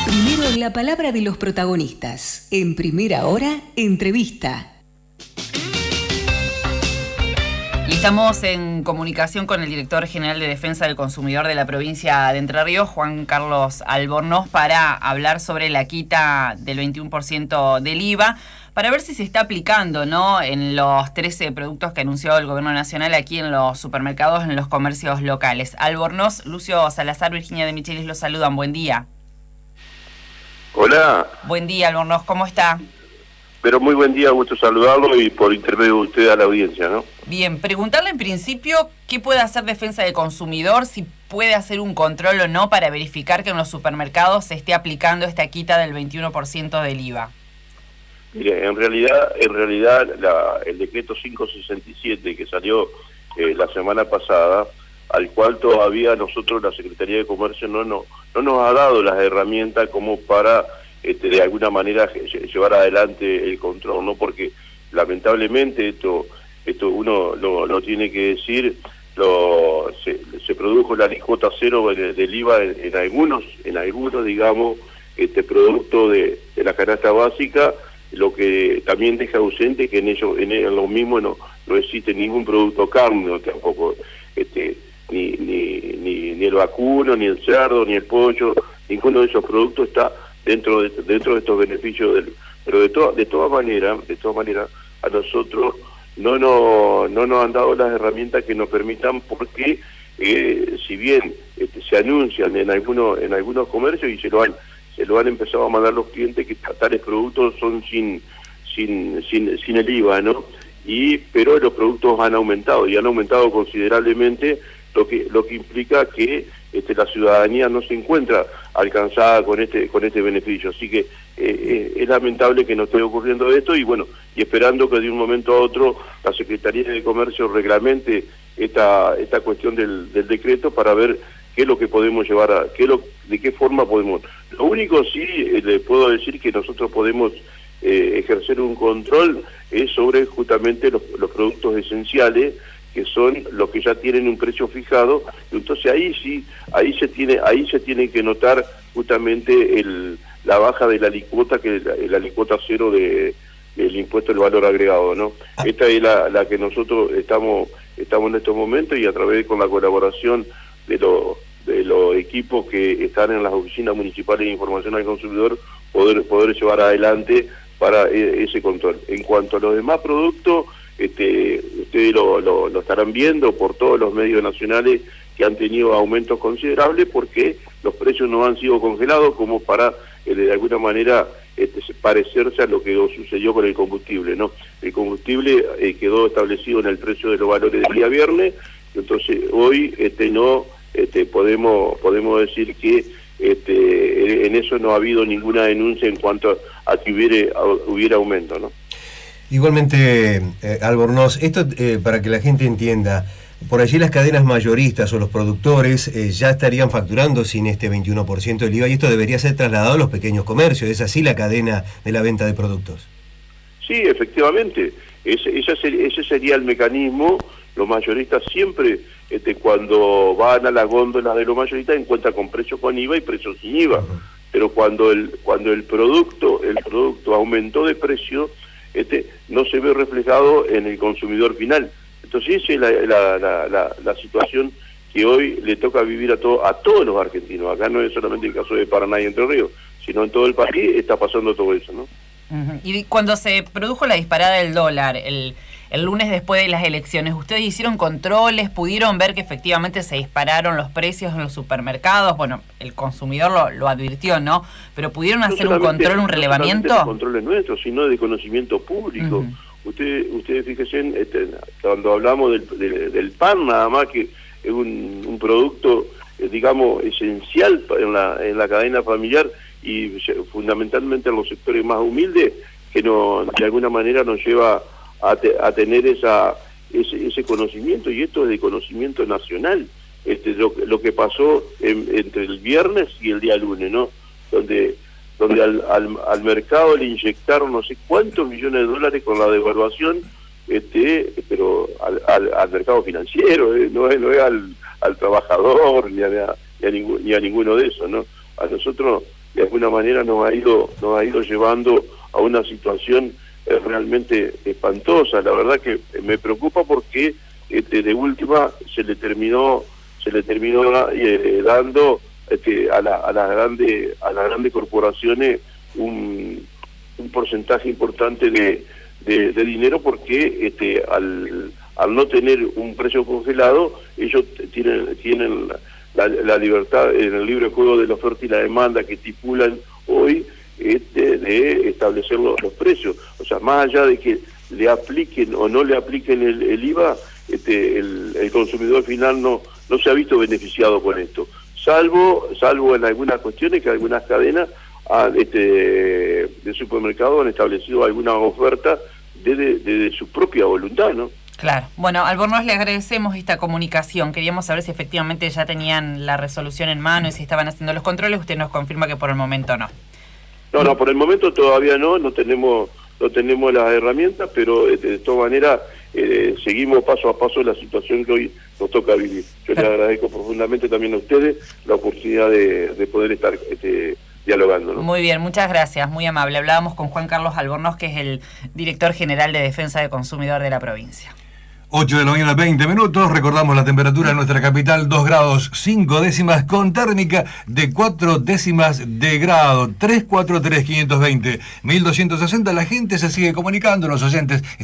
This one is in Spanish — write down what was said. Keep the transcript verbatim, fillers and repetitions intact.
Primero la palabra de los protagonistas. En Primera Hora, entrevista. Y estamos en comunicación con el director general de Defensa del Consumidor de la provincia de Entre Ríos, Juan Carlos Albornoz, para hablar sobre la quita del veintiuno por ciento del I V A, para ver si se está aplicando, ¿no?, en los trece productos que anunció el Gobierno Nacional aquí en los supermercados, en los comercios locales. Albornoz, Lucio Salazar, Virginia de Michelis los saludan. Buen día. Hola. Buen día, Albornoz, ¿cómo está? Pero muy buen día, gusto saludarlo y por intermedio de usted a la audiencia, ¿no? Bien, preguntarle en principio qué puede hacer Defensa del Consumidor, si puede hacer un control o no para verificar que en los supermercados se esté aplicando esta quita del veintiuno por ciento del I V A. Mire, en realidad, en realidad la, el decreto quinientos sesenta y siete que salió eh, la semana pasada, al cual todavía nosotros, la Secretaría de Comercio, no, no, no nos ha dado las herramientas como para Este, de alguna manera llevar adelante el control, ¿no? Porque lamentablemente esto esto uno lo, lo tiene que decir, lo, se, se produjo la alícuota cero del I V A en, en algunos, en algunos digamos, este producto de, de la canasta básica, lo que también deja ausente que en ellos, en, en lo mismo no, no existe ningún producto carne, no, tampoco este ni, ni, ni, ni el vacuno, ni el cerdo, ni el pollo, ninguno de esos productos está dentro de dentro de estos beneficios del, pero de toda de todas maneras de todas maneras a nosotros no nos no nos han dado las herramientas que nos permitan, porque eh, si bien este, se anuncian en algunos en algunos comercios y se lo han se lo han empezado a mandar los clientes que tales productos son sin sin sin sin el I V A, ¿no? Y pero los productos han aumentado y han aumentado considerablemente, lo que lo que implica que este, la ciudadanía no se encuentra alcanzada con este con este beneficio, así que eh, es lamentable que no esté ocurriendo esto y bueno, y esperando que de un momento a otro la Secretaría de Comercio reglamente esta esta cuestión del, del decreto para ver qué es lo que podemos llevar a qué es lo, de qué forma podemos. Lo único sí eh, le puedo decir que nosotros podemos eh, ejercer un control es sobre justamente los, los productos esenciales, que son los que ya tienen un precio fijado, entonces ahí sí, ahí se tiene, ahí se tiene que notar justamente el, la baja de la alícuota, que es la, la alícuota cero de, del impuesto del valor agregado, ¿no? Esta es la, la que nosotros estamos, estamos en estos momentos, y a través con la colaboración de los de los equipos que están en las oficinas municipales de información al consumidor, poder poder llevar adelante para ese control. En cuanto a los demás productos, Este, ustedes lo, lo, lo estarán viendo por todos los medios nacionales que han tenido aumentos considerables, porque los precios no han sido congelados como para eh, de alguna manera este, parecerse a lo que sucedió con el combustible, ¿no? El combustible eh, quedó establecido en el precio de los valores del día viernes, entonces hoy este no este podemos podemos decir que este en eso no ha habido ninguna denuncia en cuanto a, a que hubiera, a, hubiera aumento, ¿no? Igualmente, eh, Albornoz, esto eh, para que la gente entienda, por allí las cadenas mayoristas o los productores eh, ya estarían facturando sin este veintiuno por ciento del I V A, y esto debería ser trasladado a los pequeños comercios. ¿Es así la cadena de la venta de productos? Sí, efectivamente, ese, ese, sería, ese sería el mecanismo. Los mayoristas siempre, este, cuando van a la góndola de los mayoristas, encuentran con precios con I V A y precios sin I V A, uh-huh. Pero cuando el cuando el producto el producto aumentó de precio, este no se ve reflejado en el consumidor final. Entonces esa es la, la, la, la, la situación que hoy le toca vivir a, to, a todos los argentinos. Acá no es solamente el caso de Paraná y Entre Ríos, sino en todo el país está pasando todo eso, ¿no? Uh-huh. Y cuando se produjo la disparada del dólar, el, el lunes después de las elecciones, ¿ustedes hicieron controles? ¿Pudieron ver que efectivamente se dispararon los precios en los supermercados? Bueno, el consumidor lo, lo advirtió, ¿no? Pero ¿pudieron hacer un control, un relevamiento? No controles nuestros, sino de conocimiento público. Uh-huh. Ustedes, ustedes fíjense, este, cuando hablamos del, del, del pan, nada más, que es un, un producto, eh, digamos, esencial en la, en la cadena familiar, y fundamentalmente en los sectores más humildes, que no de alguna manera nos lleva a, te, a tener esa ese, ese conocimiento, y esto es de conocimiento nacional. Este lo, lo que pasó en, entre el viernes y el día lunes, ¿no? Donde donde al, al, al mercado le inyectaron no sé cuántos millones de dólares con la devaluación, este pero al, al, al mercado financiero, ¿eh? no es, no es al, al trabajador ni a, ni, a ningún, ni a ninguno de esos, ¿no? A nosotros de alguna manera nos ha ido, nos ha ido llevando a una situación eh, realmente espantosa. La verdad que me preocupa porque este, de última se le terminó, se le terminó eh, dando este, a, la, a las grandes, a las grandes corporaciones un, un porcentaje importante de, de, de dinero porque este, al, al no tener un precio congelado, ellos tienen, tienen la, la libertad en el libre juego de la oferta y la demanda que estipulan hoy este, de establecer los, los precios. O sea, más allá de que le apliquen o no le apliquen el, el I V A, este, el, el consumidor final no, no se ha visto beneficiado con esto, salvo, salvo en algunas cuestiones que algunas cadenas han, este, de supermercados han establecido alguna oferta desde de, de su propia voluntad, ¿no? Claro. Bueno, Albornoz, le agradecemos esta comunicación. Queríamos saber si efectivamente ya tenían la resolución en mano y si estaban haciendo los controles. Usted nos confirma que por el momento no. No, no, por el momento todavía no, no tenemos, no tenemos las herramientas, pero de, de todas maneras eh, seguimos paso a paso la situación que hoy nos toca vivir. Yo les agradezco profundamente también a ustedes la oportunidad de, de poder estar este, dialogando, ¿no? Muy bien, muchas gracias, muy amable. Hablábamos con Juan Carlos Albornoz, que es el director general de Defensa del Consumidor de la provincia. ocho de la mañana, veinte minutos. Recordamos la temperatura en nuestra capital, dos grados cinco décimas, con térmica de cuatro décimas de grado. tres cuatro tres, quinientos veinte, mil doscientos sesenta. La gente se sigue comunicando, los oyentes